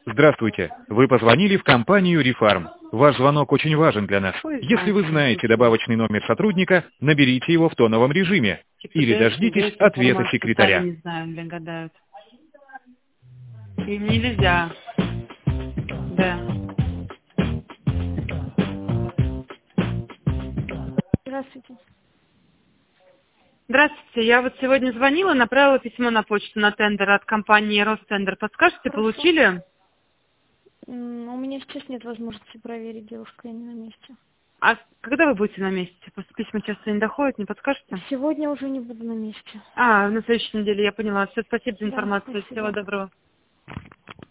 Здравствуйте. Вы позвонили в компанию «Рефарм». Ваш звонок очень важен для нас. Если вы знаете добавочный номер сотрудника, наберите его в тоновом режиме или дождитесь ответа секретаря. Не знаю, блин, гадают. Им нельзя. Да. Здравствуйте. Здравствуйте. Я вот сегодня звонила, направила письмо на почту на тендер от компании «Ростендер». Подскажете, Хорошо. получили? У меня сейчас нет возможности проверить, девушка, я не на месте. А когда вы будете на месте? Просто письма часто не доходят, не подскажете? Сегодня уже не буду на месте. На следующей неделе, я поняла. Все, спасибо за Да, информацию. спасибо. Всего доброго.